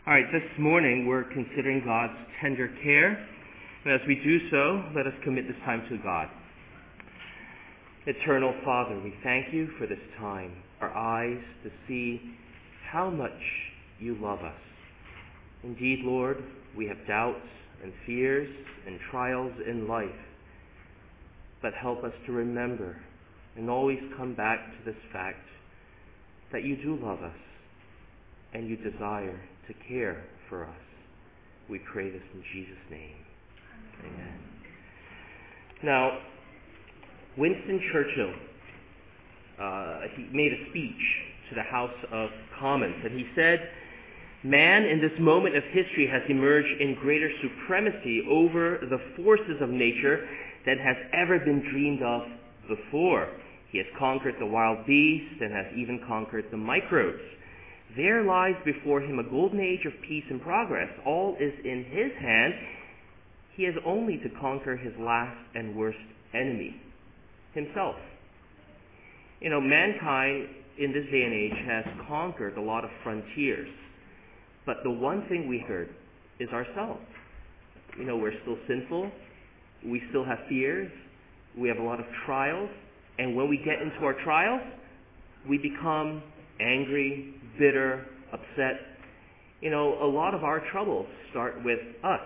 All right, this morning we're considering God's tender care. And as we do so, let us commit this time to God. Eternal Father, we thank you for this time, our eyes to see how much you love us. Indeed, Lord, we have doubts and fears and trials in life. But help us to remember and always come back to this fact that you do love us and you desire to care for us. We pray this in Jesus' name. Amen. Now, Winston Churchill, he made a speech to the House of Commons, and he said, "Man in this moment of history has emerged in greater supremacy over the forces of nature than has ever been dreamed of before. He has conquered the wild beasts and has even conquered the microbes. There lies before him a golden age of peace and progress. All is in his hand. He has only to conquer his last and worst enemy, himself." You know, mankind in this day and age has conquered a lot of frontiers. But the one thing we heard is ourselves. You know, we're still sinful. We still have fears. We have a lot of trials. And when we get into our trials, we become angry, bitter, upset. You know, a lot of our troubles start with us.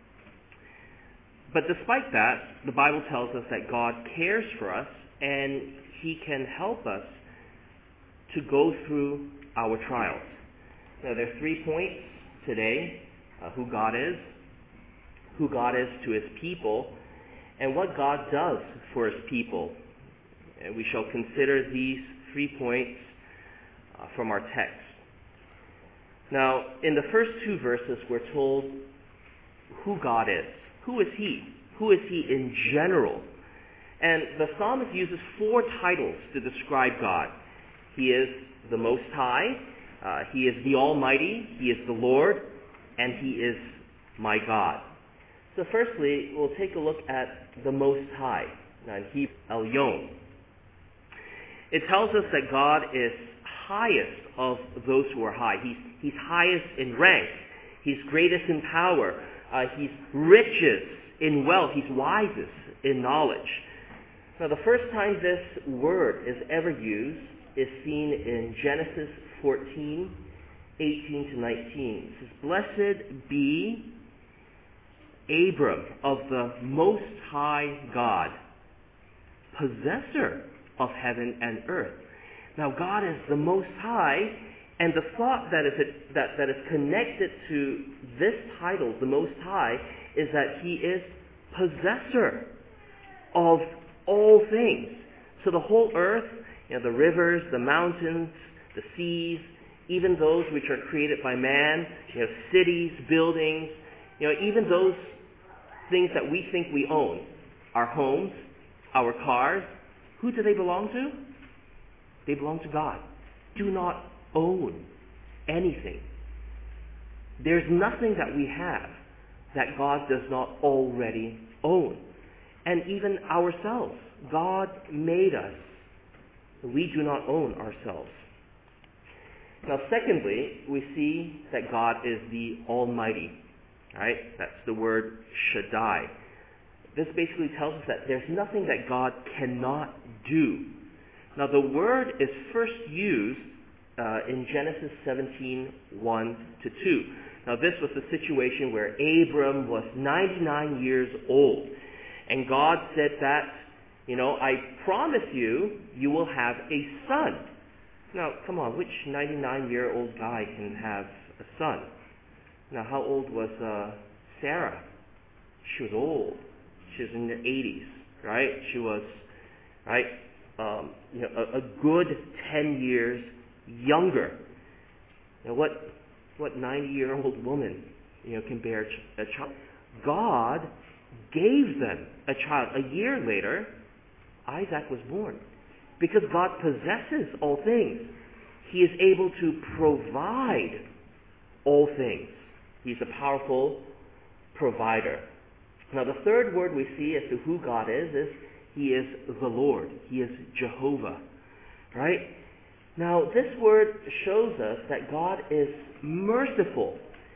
But despite that, the Bible tells us that God cares for us and He can help us to go through our trials. Now, there are 3 points today: who God is to His people, and what God does for His people. And we shall consider these 3 points from our text. Now, in the first 2 verses, we're told who God is. Who is He? Who is He in general? And the psalmist uses 4 titles to describe God. He is the Most High, He is the Almighty, He is the Lord, and He is my God. So firstly, we'll take a look at the Most High, and He Elyon. It tells us that God is highest of those who are high. He's highest in rank. He's greatest in power. He's richest in wealth. He's wisest in knowledge. Now, the first time this word is ever used is seen in Genesis 14, 18 to 19. It says, "Blessed be Abram of the Most High God, possessor of heaven and earth." Now, God is the Most High, and the thought that is connected to this title, the Most High, is that He is possessor of all things. So the whole earth, you know, the rivers, the mountains, the seas, even those which are created by man, you know, cities, buildings, you know, even those things that we think we own, our homes, our cars, who do they belong to? They belong to God. Do not own anything. There's nothing that we have that God does not already own. And even ourselves, God made us. We do not own ourselves. Now, secondly, we see that God is the Almighty. Right? That's the word Shaddai. This basically tells us that there's nothing that God cannot do. Now, the word is first used in Genesis 17, 1 to 2. Now, this was the situation where Abram was 99 years old. And God said that, you know, "I promise you, you will have a son." Now, come on, which 99-year-old guy can have a son? Now, how old was Sarah? She was old. She was in the 80s, right? She was, right, you know, a good 10 years younger. Now, what 90-year-old woman, you know, can bear a child? God gave them a child. A year later, Isaac was born. Because God possesses all things, He is able to provide all things. He's a powerful provider. Now, the third word we see as to who God is He is the Lord. He is Jehovah. Right? Now, this word shows us that God is merciful.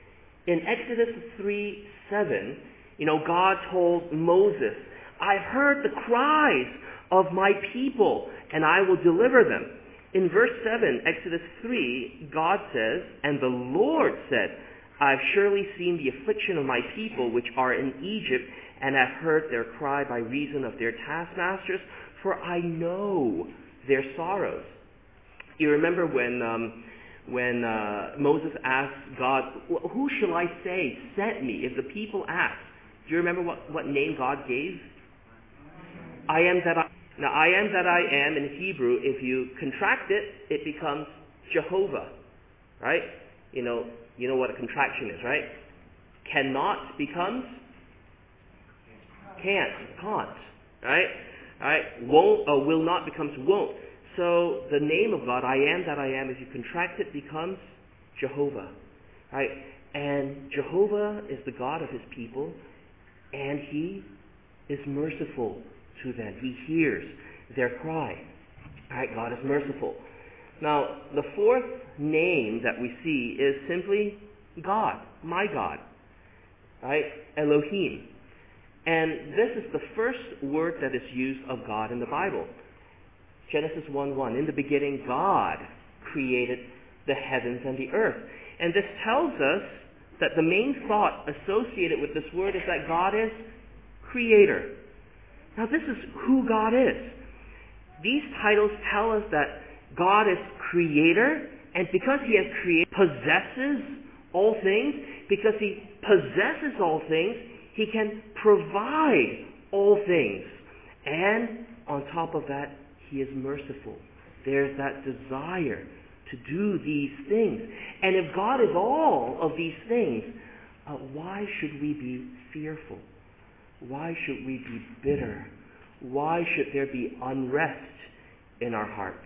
In Exodus 3:7, God told Moses, "I've heard the cries of my people, and I will deliver them." In verse 7, Exodus 3, God says, "And the Lord said, I've surely seen the affliction of my people which are in Egypt, and have heard their cry by reason of their taskmasters, for I know their sorrows." You remember when Moses asked God, "Who shall I say sent me?" If the people asked, do you remember what name God gave? I am that I. Now, I am that I am in Hebrew, if you contract it, it becomes Jehovah, right? You know what a contraction is, right? Cannot becomes can't, right? Right? Won't, will not becomes won't. So the name of God, I am that I am, if you contract it, becomes Jehovah, right? And Jehovah is the God of his people, and he is merciful to them. He hears their cry. All right, God is merciful. Now, the fourth name that we see is simply God, my God, right? Elohim. And this is the first word that is used of God in the Bible. Genesis 1:1, in the beginning God created the heavens and the earth. And this tells us that the main thought associated with this word is that God is creator. Now, this is who God is. These titles tell us that God is creator, and because he has created, possesses all things, because he possesses all things, he can provide all things. And on top of that, he is merciful. There's that desire to do these things. And if God is all of these things, why should we be fearful? Why should we be bitter? Why should there be unrest in our hearts?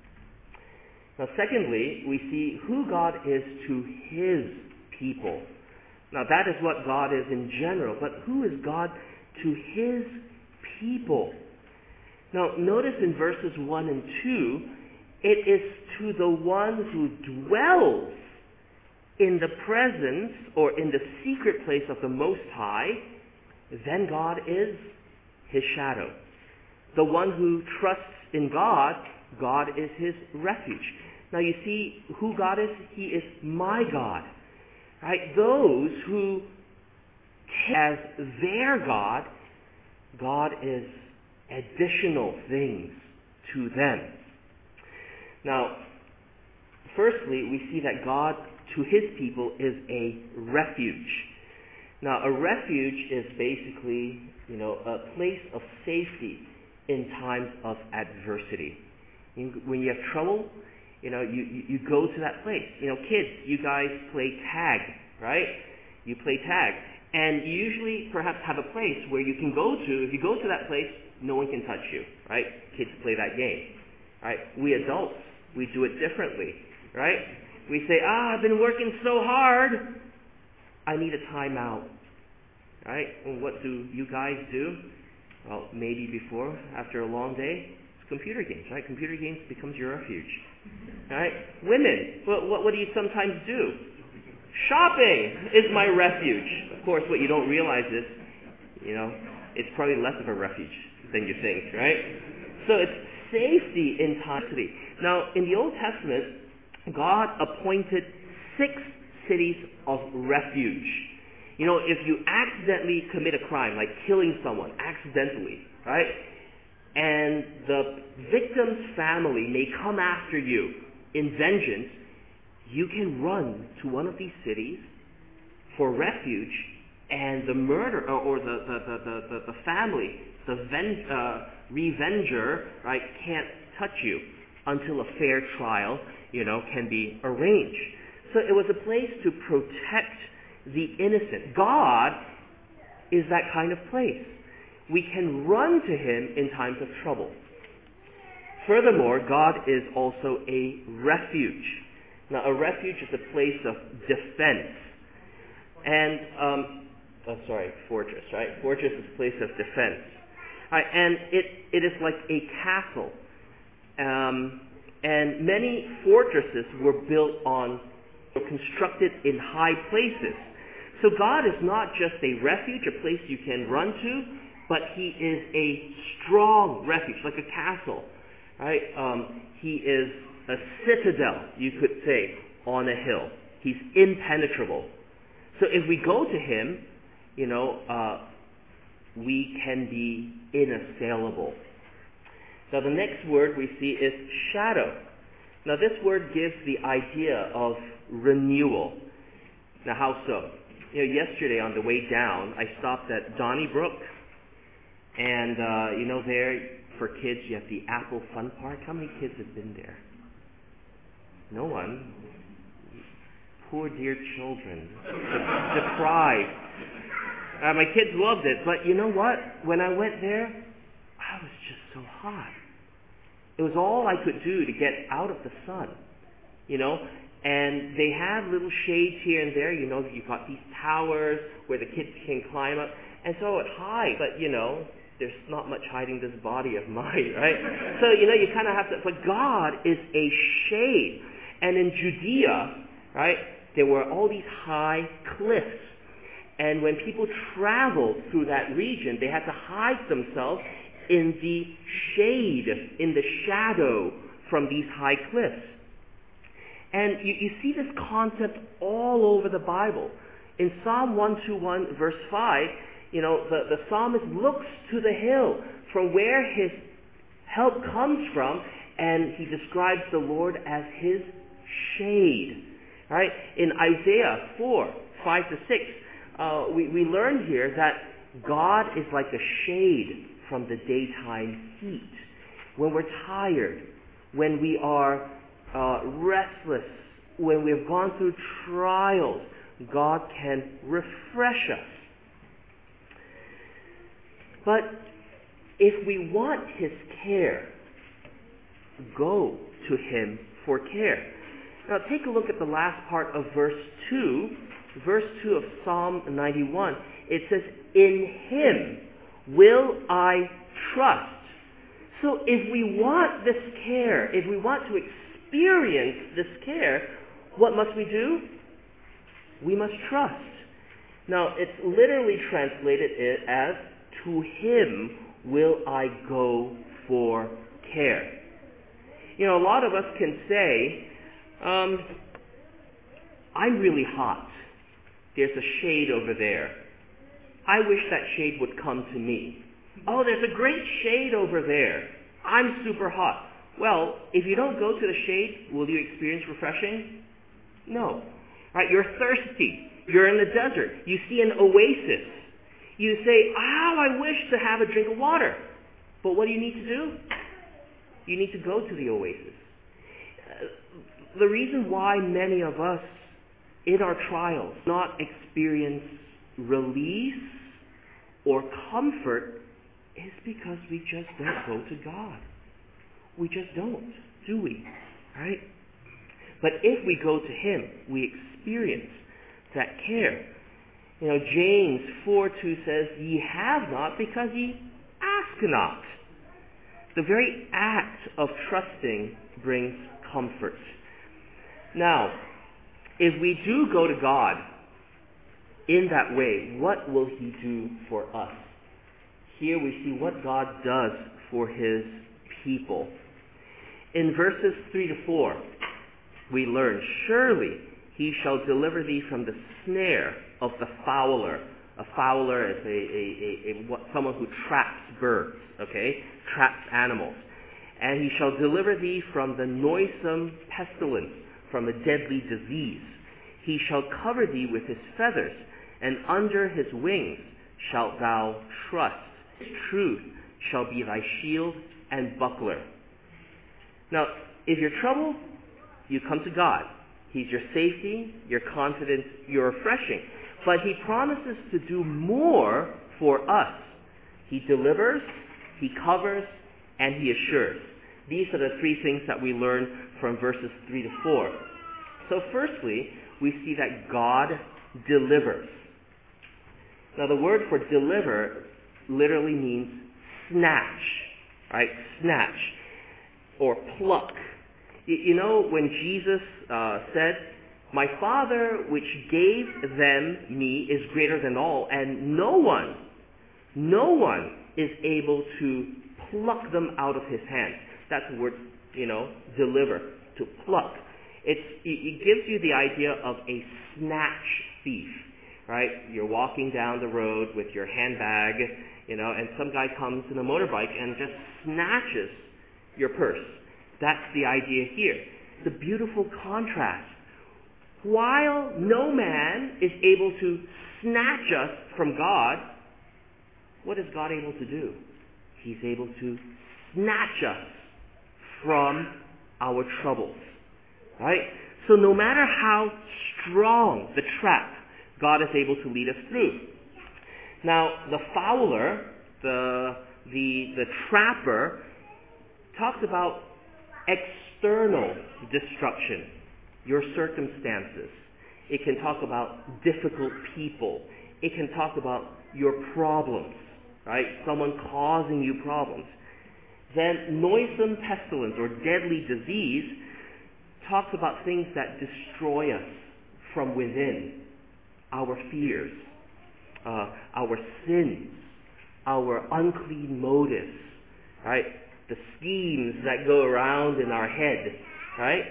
Now, secondly, we see who God is to his people. Now, that is what God is in general, but who is God to his people? Now, notice in verses 1 and 2, it is to the one who dwells in the presence or in the secret place of the Most High, then God is his shadow. The one who trusts in God, God is his refuge. Now you see who God is? He is my God. Right? Those who as their God, God is additional things to them. Now, firstly, we see that God to his people is a refuge. Now, a refuge is basically, a place of safety in times of adversity. When you have trouble, you go to that place. Kids, you guys play tag, right? You play tag. And you usually perhaps have a place where you can go to. If you go to that place, no one can touch you, right? Kids play that game, right? We adults, we do it differently, right? We say, I've been working so hard, I need a timeout, right? And what do you guys do? Well, maybe before, after a long day, it's computer games, right? Computer games becomes your refuge, right? Women, what do you sometimes do? Shopping is my refuge. Of course, what you don't realize is, it's probably less of a refuge than you think, right? So it's safety in time. Now, in the Old Testament, God appointed 6 cities of refuge. If you accidentally commit a crime, like killing someone accidentally, right? And the victim's family may come after you in vengeance, you can run to one of these cities for refuge, and the murderer or the family, the revenger, right, can't touch you until a fair trial, can be arranged. So it was a place to protect the innocent. God is that kind of place. We can run to him in times of trouble. Furthermore, God is also a refuge. Now, a refuge is a place of defense. And, fortress, right? Fortress is a place of defense. Right, and it is like a castle. And many fortresses were constructed in high places. So God is not just a refuge, a place you can run to, but He is a strong refuge, like a castle. Right? He is a citadel, you could say, on a hill. He's impenetrable. So if we go to Him, we can be inassailable. Now the next word we see is shadow. Now this word gives the idea of renewal. Now how so? Yesterday on the way down, I stopped at Donnybrook, and there for kids you have the Apple Fun Park. How many kids have been there? No one. Poor dear children, deprived. My kids loved it, but you know what? When I went there, I was just so hot. It was all I could do to get out of the sun, And they have little shades here and there. You've got these towers where the kids can climb up. And so it hides, but there's not much hiding this body of mine, right? So, you kind of have to, but God is a shade. And in Judea, right, there were all these high cliffs. And when people traveled through that region, they had to hide themselves in the shade, in the shadow from these high cliffs. And you see this concept all over the Bible. In Psalm 121, verse 5, the psalmist looks to the hill from where his help comes from, and he describes the Lord as his shade. Right? In Isaiah 4, 5 to 6, we learn here that God is like a shade from the daytime heat. When we're tired, when we are restless, when we've gone through trials, God can refresh us. But if we want His care, go to Him for care. Now take a look at the last part of verse 2. Verse 2 of Psalm 91. It says, "In Him will I trust." So if we want this care, if we want to experience this care, what must we do? We must trust. Now, it's literally translated as, "To Him will I go for care." A lot of us can say, I'm really hot. There's a shade over there. I wish that shade would come to me. Oh, there's a great shade over there. I'm super hot. Well, if you don't go to the shade, will you experience refreshing? No. Right? You're thirsty. You're in the desert. You see an oasis. You say, I wish to have a drink of water. But what do you need to do? You need to go to the oasis. The reason why many of us in our trials not experience release or comfort is because we just don't go to God. We just don't, do we? Right? But if we go to Him, we experience that care. James 4:2 says, "Ye have not because ye ask not." The very act of trusting brings comfort. Now, if we do go to God in that way, what will He do for us? Here we see what God does for His people. In verses 3 to 4, we learn, "Surely He shall deliver thee from the snare of the fowler." A fowler is someone who traps birds, traps animals. "And He shall deliver thee from the noisome pestilence, from a deadly disease. He shall cover thee with His feathers, and under His wings shalt thou trust. His truth shall be thy shield and buckler." Now, if you're troubled, you come to God. He's your safety, your confidence, your refreshing. But He promises to do more for us. He delivers, He covers, and He assures. These are the three things that we learn from verses 3 to 4. So firstly, we see that God delivers. Now the word for deliver literally means snatch, right? Snatch or pluck. When Jesus said, My Father which gave them me is greater than all, and no one is able to pluck them out of his hand. That's the word, deliver, to pluck. It gives you the idea of a snatch thief, right? You're walking down the road with your handbag, and some guy comes in a motorbike and just snatches your purse. That's the idea here. The beautiful contrast. While no man is able to snatch us from God, what is God able to do? He's able to snatch us from our troubles. Right? So no matter how strong the trap, God is able to lead us through. Now, the fowler, the trapper, talks about external destruction, your circumstances. It can talk about difficult people. It can talk about your problems, right? Someone causing you problems. Then noisome pestilence or deadly disease talks about things that destroy us from within. Our fears, our sins, our unclean motives, right? The schemes that go around in our head, right?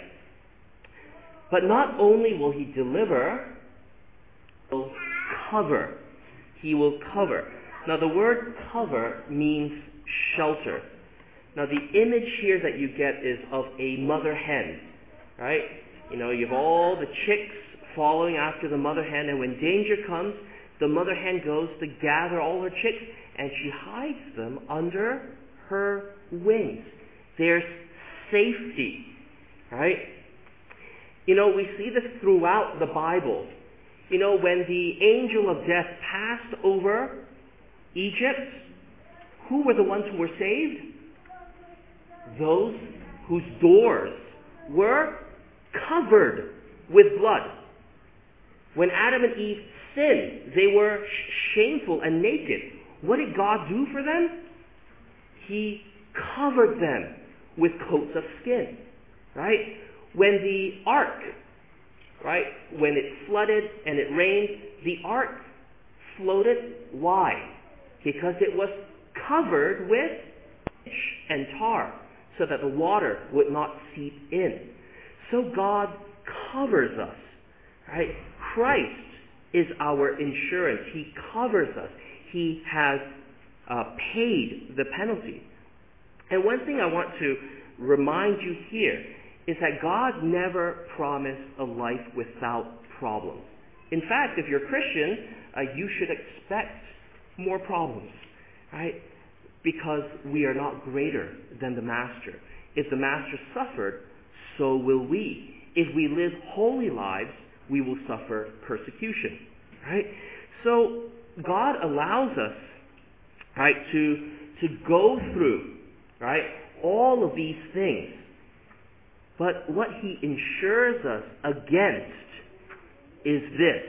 But not only will he deliver, he will cover. He will cover. Now the word cover means shelter. Now the image here that you get is of a mother hen, right? You have all the chicks following after the mother hen, and when danger comes, the mother hen goes to gather all her chicks, and she hides them under her wings. There's safety, right? We see this throughout the Bible. When the angel of death passed over Egypt, who were the ones who were saved? Those whose doors were covered with blood. When Adam and Eve sinned, they were shameful and naked. What did God do for them? He covered them with coats of skin, right? When the ark, right, when it flooded and it rained, the ark floated. Why? Because it was covered with pitch and tar so that the water would not seep in. So God covers us, right? Christ is our insurance. He covers us. He has paid the penalty. And one thing I want to remind you here is that God never promised a life without problems. In fact, if you're a Christian, you should expect more problems, right? Because we are not greater than the Master. If the Master suffered, so will we. If we live holy lives, we will suffer persecution, right? So God allows us, right, to go through, right, all of these things. But what he insures us against is this.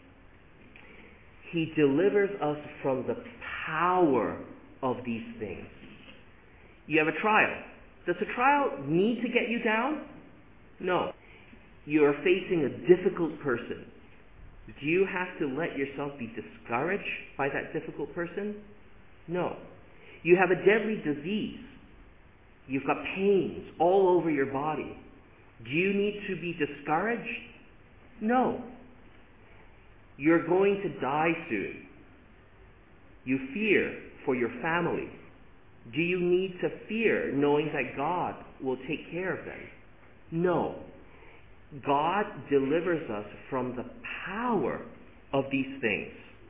He delivers us from the power of these things. You have a trial. Does the trial need to get you down? No. You are facing a difficult person. Do you have to let yourself be discouraged by that difficult person? No. You have a deadly disease. You've got pains all over your body. Do you need to be discouraged? No. You're going to die soon. You fear for your family. Do you need to fear knowing that God will take care of them? No. God delivers us from the power of these things.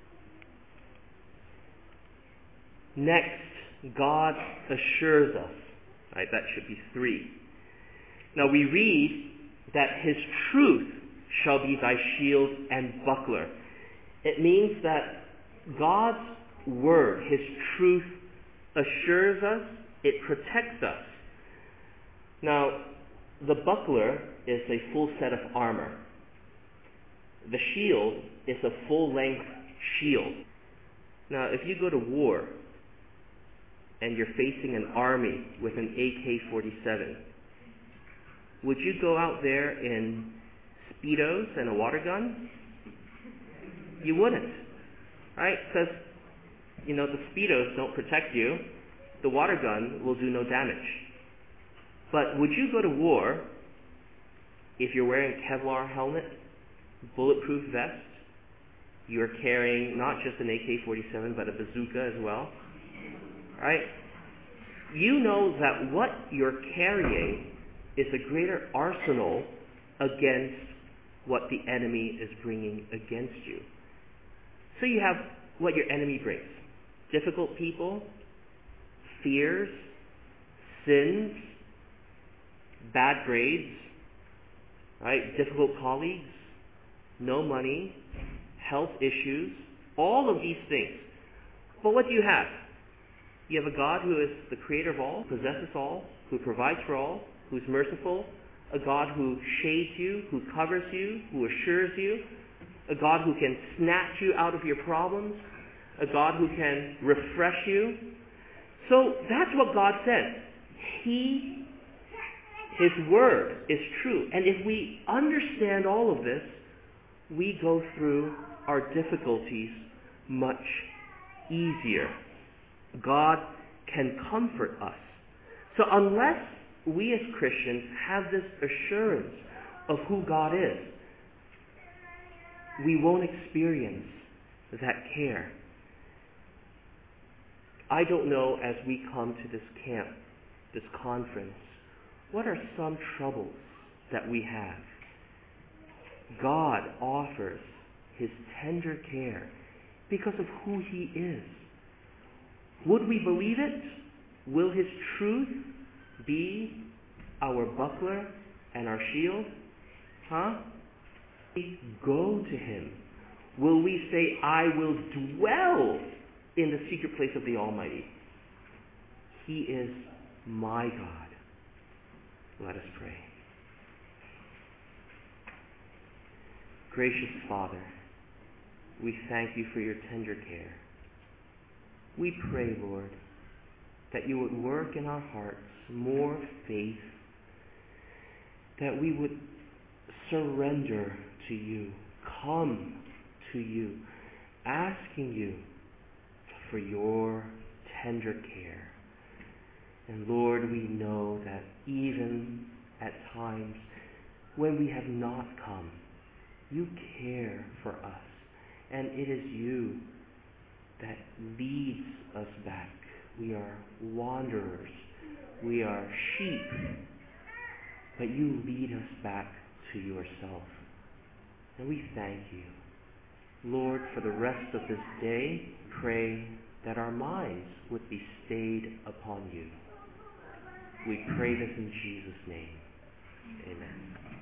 Next, God assures us. Right, that should be 3. Now we read that his truth shall be thy shield and buckler. It means that God's word, his truth, assures us, it protects us. Now, the buckler is a full set of armor. The shield is a full-length shield. Now, if you go to war and you're facing an army with an AK-47, would you go out there in Speedos and a water gun? You wouldn't, right? Because, the Speedos don't protect you. The water gun will do no damage. But would you go to war if you're wearing a Kevlar helmet, bulletproof vest, you're carrying not just an AK-47 but a bazooka as well, right? You know that what you're carrying is a greater arsenal against what the enemy is bringing against you. So you have what your enemy brings: difficult people, fears, sins, bad grades, right? Difficult colleagues, no money, health issues, all of these things. But what do you have? You have a God who is the creator of all, possesses all, who provides for all, who's merciful, a God who shades you, who covers you, who assures you, a God who can snatch you out of your problems, a God who can refresh you. So that's what God said. His word is true. And if we understand all of this, we go through our difficulties much easier. God can comfort us. So unless we as Christians have this assurance of who God is, we won't experience that care. I don't know, as we come to this camp, this conference, what are some troubles that we have? God offers His tender care because of who He is. Would we believe it? Will His truth be our buckler and our shield? We go to Him. Will we say, I will dwell in the secret place of the Almighty? He is my God. Let us pray. Gracious Father, we thank You for Your tender care. We pray, Lord, that You would work in our hearts more faith, that we would surrender to You, come to You, asking You for Your tender care. And Lord, we know that even at times when we have not come, You care for us. And it is You that leads us back. We are wanderers. We are sheep. But You lead us back to Yourself. And we thank You. Lord, for the rest of this day, pray that our minds would be stayed upon You. We pray this in Jesus' name. Amen.